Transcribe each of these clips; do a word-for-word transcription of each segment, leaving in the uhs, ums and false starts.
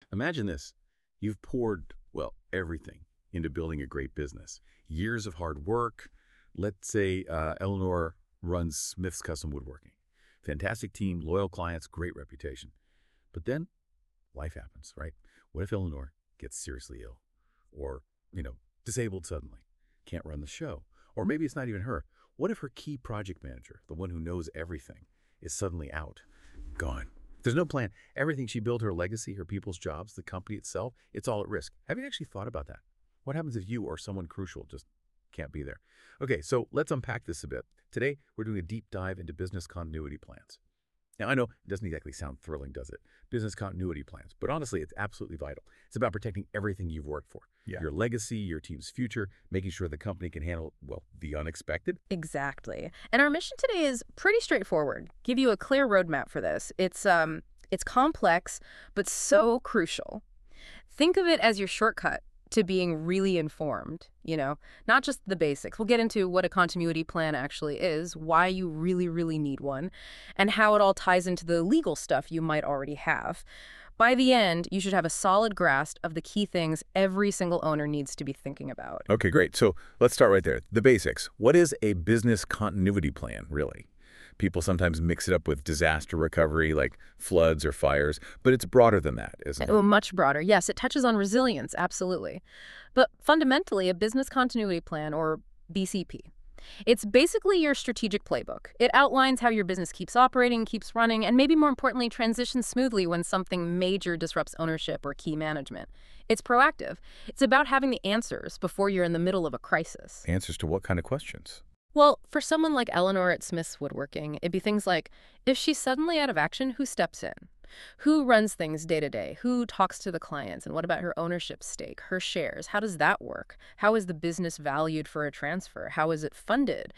Imagine this. You've poured, well, everything into building a great business. Years of hard work. Let's say uh, Eleanor runs Smith's Custom Woodworking. Fantastic team, loyal clients, great reputation. But then life happens, right? What if Eleanor gets seriously ill? Or, you know, disabled suddenly, can't run the show? Or maybe it's not even her. What if her key project manager, the one who knows everything, is suddenly out, gone? There's no plan. Everything she built, her legacy, her people's jobs, the company itself, it's all at risk. Have you actually thought about that? What happens if you or someone crucial just can't be there? Okay, so let's unpack this a bit. Today, we're doing a deep dive into business continuity plans. Now, I know it doesn't exactly sound thrilling, does it? Business continuity plans. But honestly, it's absolutely vital. It's about protecting everything you've worked for. Yeah. Your legacy, your team's future, making sure the company can handle, well, the unexpected. Exactly. And our mission today is pretty straightforward. Give you a clear roadmap for this. It's um it's complex, but so crucial. Think of it as your shortcut to being really informed, you know, not just the basics. We'll get into what a continuity plan actually is, why you really, really need one, and how it all ties into the legal stuff you might already have. By the end, you should have a solid grasp of the key things every single owner needs to be thinking about. Okay, great. So let's start right there. The basics. What is a business continuity plan, really? People sometimes mix it up with disaster recovery, like floods or fires, but it's broader than that, isn't it? Oh, much broader. Yes, it touches on resilience, absolutely. But fundamentally, a business continuity plan, or B C P, it's basically your strategic playbook. It outlines how your business keeps operating, keeps running, and maybe more importantly, transitions smoothly when something major disrupts ownership or key management. It's proactive. It's about having the answers before you're in the middle of a crisis. Answers to what kind of questions? Well, for someone like Eleanor at Smith's Woodworking, it'd be things like, if she's suddenly out of action, who steps in? Who runs things day to day? Who talks to the clients? And what about her ownership stake, her shares? How does that work? How is the business valued for a transfer? How is it funded?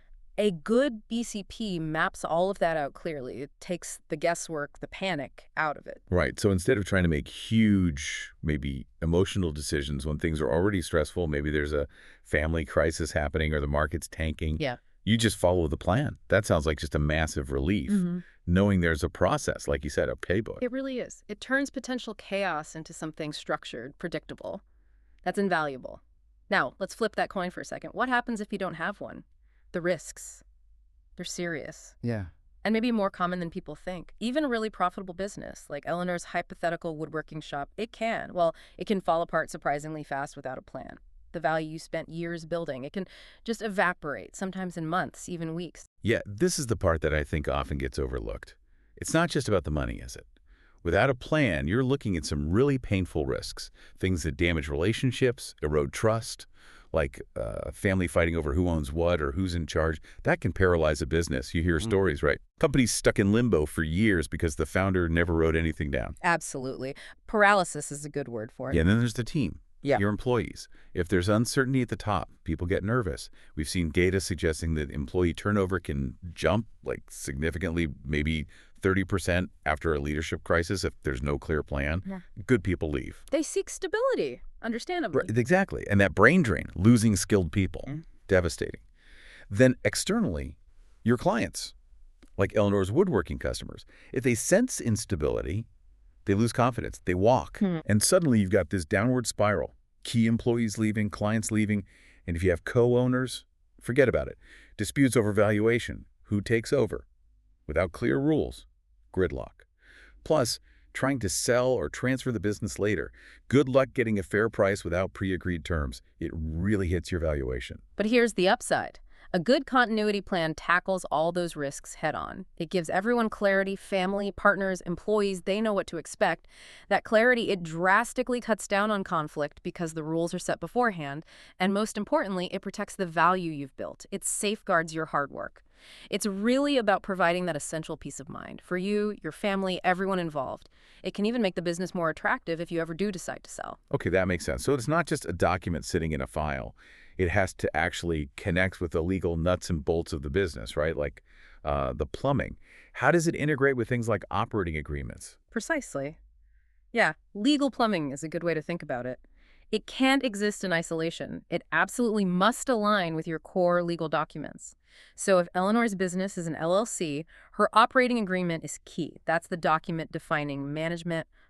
A good B C P maps all of that out clearly. It takes the guesswork, the panic out of it. Right. So instead of trying to make huge, maybe emotional decisions when things are already stressful, maybe there's a family crisis happening or the market's tanking, Yeah. you just follow the plan. That sounds like just a massive relief, Mm-hmm. knowing there's a process, like you said, a playbook. It really is. It turns potential chaos into something structured, predictable. That's invaluable. Now, let's flip that coin for a second. What happens if you don't have one? The risks. They're serious. Yeah. And maybe more common than people think. Even a really profitable business, like Eleanor's hypothetical woodworking shop, it can. Well, it can fall apart surprisingly fast without a plan. The value you spent years building, it can just evaporate, sometimes in months, even weeks. Yeah, this is the part that I think often gets overlooked. It's not just about the money, is it? Without a plan, you're looking at some really painful risks, things that damage relationships, erode trust, like uh, family fighting over who owns what or who's in charge. That can paralyze a business. You hear Mm. stories, right? Companies stuck in limbo for years because the founder never wrote anything down. Absolutely. Paralysis is a good word for it. Yeah, and then there's the team. Yeah. Your employees. If there's uncertainty at the top, people get nervous. We've seen data suggesting that employee turnover can jump like significantly, maybe thirty percent after a leadership crisis if there's no clear plan. Yeah. Good people leave. They seek stability, understandably. Right, exactly. And that brain drain, losing skilled people, Mm. devastating. Then externally, your clients, like Eleanor's woodworking customers, if they sense instability, they lose confidence. They walk. Hmm. And suddenly you've got this downward spiral. Key employees leaving, clients leaving. And if you have co-owners, forget about it. Disputes over valuation. Who takes over? Without clear rules, gridlock. Plus, trying to sell or transfer the business later. Good luck getting a fair price without pre-agreed terms. It really hits your valuation. But here's the upside. A good continuity plan tackles all those risks head on. It gives everyone clarity, family, partners, employees, they know what to expect. That clarity, it drastically cuts down on conflict because the rules are set beforehand. And most importantly, it protects the value you've built. It safeguards your hard work. It's really about providing that essential peace of mind for you, your family, everyone involved. It can even make the business more attractive if you ever do decide to sell. Okay, that makes sense. So it's not just a document sitting in a file. It has to actually connect with the legal nuts and bolts of the business, right? Like uh, the plumbing. How does it integrate with things like operating agreements? Precisely. Yeah, legal plumbing is a good way to think about it. It can't exist in isolation. It absolutely must align with your core legal documents. So if Eleanor's business is an L L C, her operating agreement is key. That's the document defining management,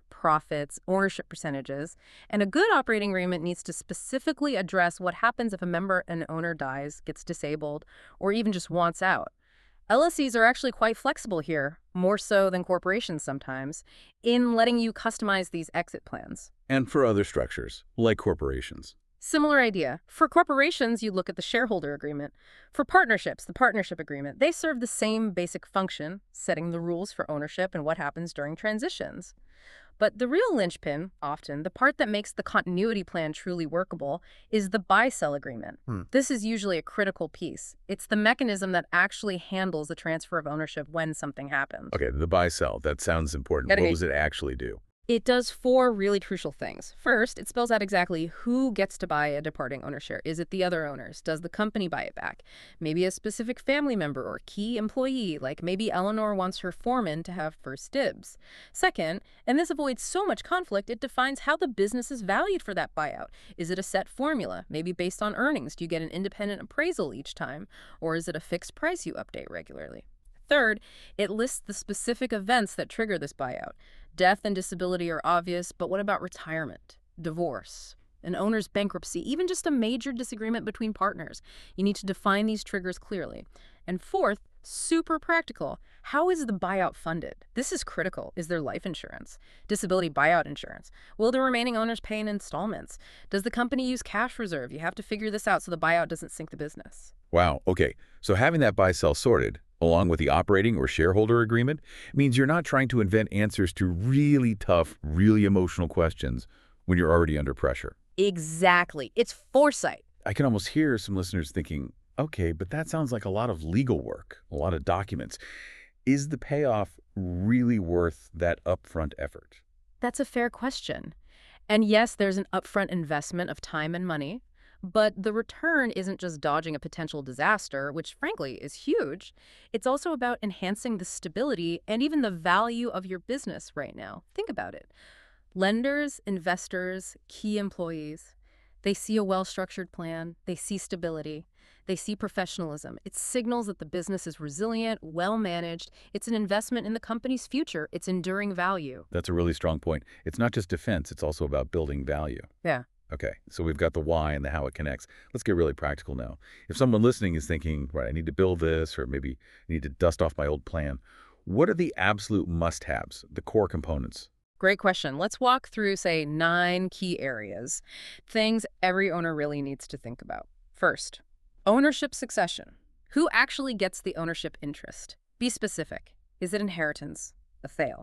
profits, ownership percentages, and a good operating agreement needs to specifically address what happens if a member and owner dies, gets disabled, or even just wants out. L S Es are actually quite flexible here, more so than corporations sometimes, in letting you customize these exit plans. And for other structures, like corporations. Similar idea. For corporations, you look at the shareholder agreement. For partnerships, the partnership agreement. They serve the same basic function, setting the rules for ownership and what happens during transitions. But the real linchpin, often, the part that makes the continuity plan truly workable, is the buy-sell agreement. Hmm. This is usually a critical piece. It's the mechanism that actually handles the transfer of ownership when something happens. Okay, the buy-sell, that sounds important. Gotta What get- does it actually do? It does four really crucial things. First, it spells out exactly who gets to buy a departing owner share. Is it the other owners? Does the company buy it back? Maybe a specific family member or key employee, like maybe Eleanor wants her foreman to have first dibs. Second, and this avoids so much conflict, it defines how the business is valued for that buyout. Is it a set formula, maybe based on earnings? Do you get an independent appraisal each time? Or is it a fixed price you update regularly? Third, it lists the specific events that trigger this buyout. Death and disability are obvious, but what about retirement, divorce, an owner's bankruptcy, even just a major disagreement between partners? You need to define these triggers clearly. And fourth, super practical, how is the buyout funded? This is critical. Is there life insurance? Disability buyout insurance? Will the remaining owners pay in installments? Does the company use cash reserve? You have to figure this out so the buyout doesn't sink the business. Wow, okay. So having that buy-sell sorted, along with the operating or shareholder agreement, means you're not trying to invent answers to really tough, really emotional questions when you're already under pressure. Exactly. It's foresight. I can almost hear some listeners thinking, okay, but that sounds like a lot of legal work, a lot of documents. Is the payoff really worth that upfront effort? That's a fair question. And yes, there's an upfront investment of time and money, but the return isn't just dodging a potential disaster, which frankly is huge. It's also about enhancing the stability and even the value of your business right now. Think about it. Lenders, investors, key employees, they see a well-structured plan, they see stability, they see professionalism. It signals that the business is resilient, well-managed. It's an investment in the company's future. It's enduring value. That's a really strong point. It's not just defense, it's also about building value. Yeah. Okay, so we've got the why and the how it connects. Let's get really practical now. If someone listening is thinking, right, I need to build this, or maybe I need to dust off my old plan, what are the absolute must-haves, the core components? Great question. Let's walk through, say, nine key areas, things every owner really needs to think about. First, ownership succession. Who actually gets the ownership interest? Be specific. Is it inheritance? A fail.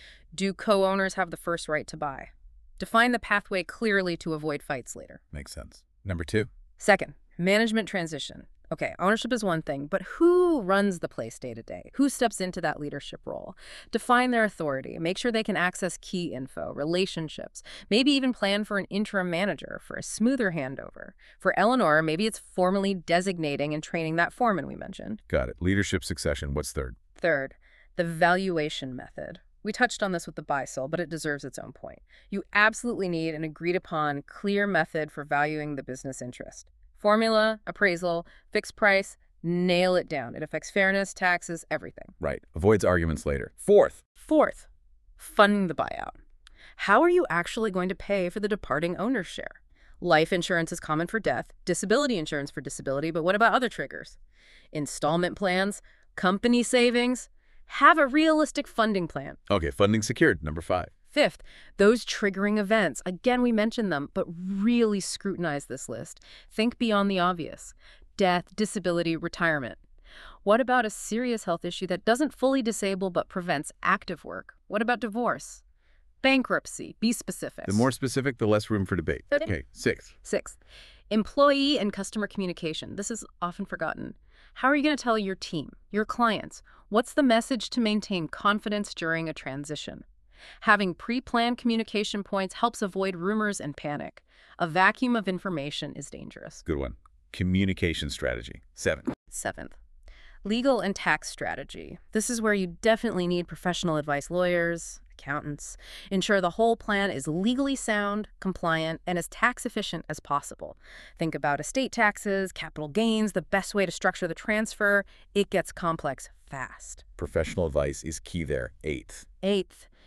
Do co-owners have the first right to buy? Define the pathway clearly to avoid fights later. Makes sense. Number two. Second, management transition. Okay, ownership is one thing, but who runs the place day to day? Who steps into that leadership role? Define their authority. Make sure they can access key info, relationships, maybe even plan for an interim manager for a smoother handover. For Eleanor, maybe it's formally designating and training that foreman we mentioned. Got it. Leadership succession. What's third? Third, the valuation method. We touched on this with the buy-sell, but it deserves its own point. You absolutely need an agreed-upon, clear method for valuing the business interest. Formula, appraisal, fixed price, nail it down. It affects fairness, taxes, everything. Right. Avoids arguments later. Fourth. Fourth, funding the buyout. How are you actually going to pay for the departing owner's share? Life insurance is common for death, disability insurance for disability, but what about other triggers? Installment plans, company savings. Have a realistic funding plan. Okay, funding secured. Number five. Fifth, those triggering events. Again, we mentioned them, but really scrutinize this list. Think beyond the obvious. Death, disability, retirement. What about a serious health issue that doesn't fully disable but prevents active work? What about divorce? Bankruptcy. Be specific. The more specific, the less room for debate. Okay, sixth. Sixth, employee and customer communication. This is often forgotten. How are you going to tell your team, your clients, what's the message to maintain confidence during a transition? Having pre-planned communication points helps avoid rumors and panic. A vacuum of information is dangerous. Good one. Communication strategy. Seven. Seventh, legal and tax strategy. This is where you definitely need professional advice, lawyers, accountants. Ensure the whole plan is legally sound, compliant, and as tax efficient as possible. Think about estate taxes, capital gains, the best way to structure the transfer. It gets complex fast. Professional advice is key there. Eighth. Eighth,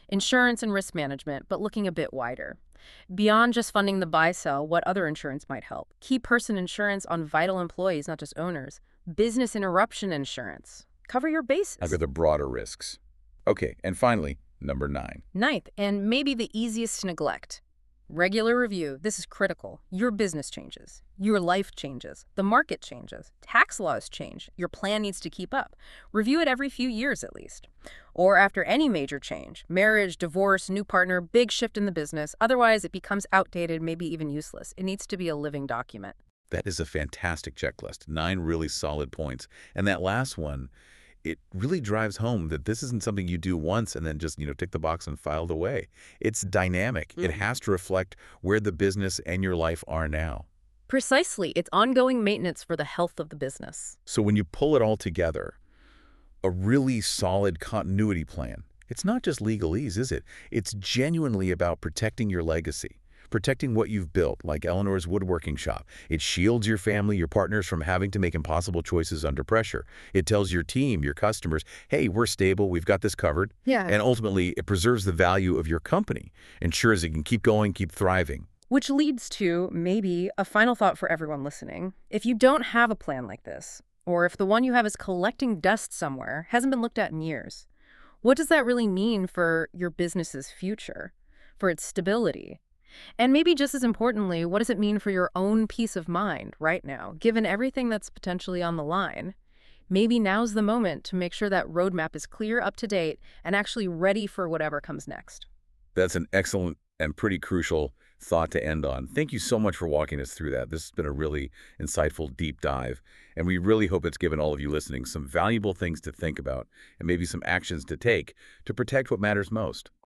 Insurance and risk management, but looking a bit wider. Beyond just funding the buy-sell, what other insurance might help? Key person insurance on vital employees, not just owners. Business interruption insurance. Cover your bases. Cover the broader risks. Okay, and finally, number nine. Ninth, and maybe the easiest to neglect. Regular review. This is critical. Your business changes. Your life changes. The market changes. Tax laws change. Your plan needs to keep up. Review it every few years at least. Or after any major change. Marriage, divorce, new partner, big shift in the business. Otherwise, it becomes outdated, maybe even useless. It needs to be a living document. That is a fantastic checklist. Nine really solid points. And that last one, it really drives home that this isn't something you do once and then just, you know, tick the box and file it away. It's dynamic. Mm-hmm. It has to reflect where the business and your life are now. Precisely. It's ongoing maintenance for the health of the business. So when you pull it all together, a really solid continuity plan, it's not just legalese, is it? It's genuinely about protecting your legacy. Protecting what you've built, like Eleanor's woodworking shop. It shields your family, your partners from having to make impossible choices under pressure. It tells your team, your customers, hey, we're stable, we've got this covered. Yeah. And ultimately, it preserves the value of your company, ensures it can keep going, keep thriving. Which leads to, maybe, a final thought for everyone listening. If you don't have a plan like this, or if the one you have is collecting dust somewhere, hasn't been looked at in years, what does that really mean for your business's future, for its stability? And maybe just as importantly, what does it mean for your own peace of mind right now, given everything that's potentially on the line? Maybe now's the moment to make sure that roadmap is clear, up to date, and actually ready for whatever comes next. That's an excellent and pretty crucial thought to end on. Thank you so much for walking us through that. This has been a really insightful deep dive, and we really hope it's given all of you listening some valuable things to think about and maybe some actions to take to protect what matters most.